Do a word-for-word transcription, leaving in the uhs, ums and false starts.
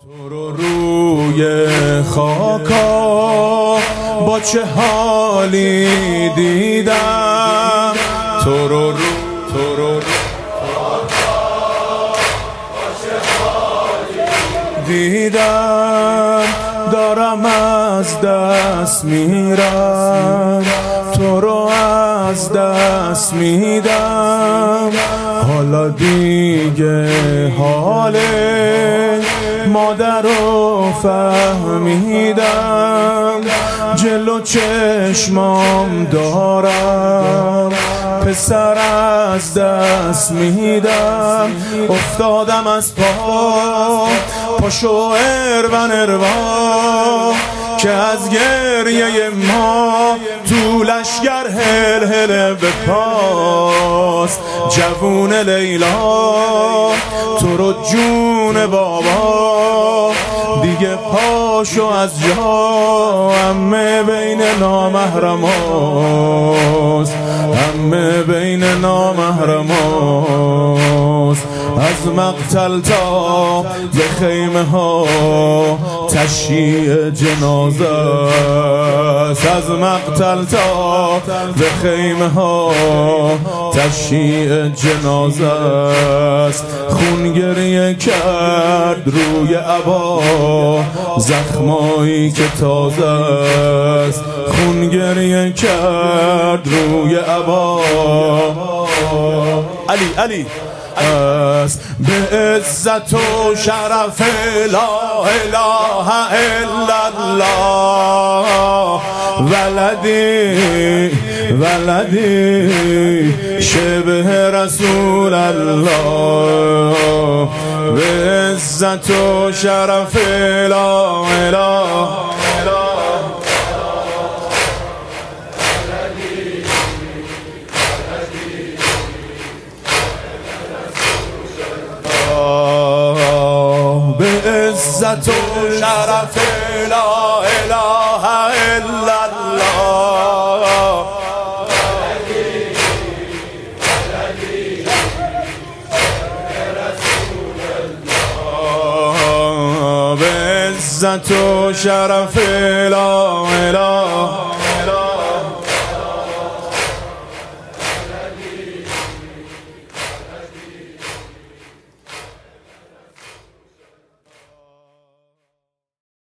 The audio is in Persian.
تو رو روی خاکا با چه حالی دیدم، تو رو رو تو رو رو دیدم، دارم از دست میرم، تو رو از دست میدم. حالا دیگه حال مادر رو فهمیدم، جلو چشمام دارم پسر از دست میدم. افتادم از پا پاشو اروان اروا که از گریه ما تو لشگر هل هل به پاس. جوون لیلا تو رو جون بابا دیگه پاشو از جا، همه بین نامحرماست، همه بین نامحرماست. از مقتل تا به خیمه ها تشییع جنازه است، از مقتل تا به خیمه ها تشییع جنازه است. خون گریه کرد روی عبا زخمایی که تازه است، خون گریه کرد روی عبا. علی علی است به عزت و شرف لا اله الا الله. ولدی ولدی شبه رسول الله، به عزت و شرف لا اله عزت و شرف لا اله الا الله. به عزت و شرف لا اله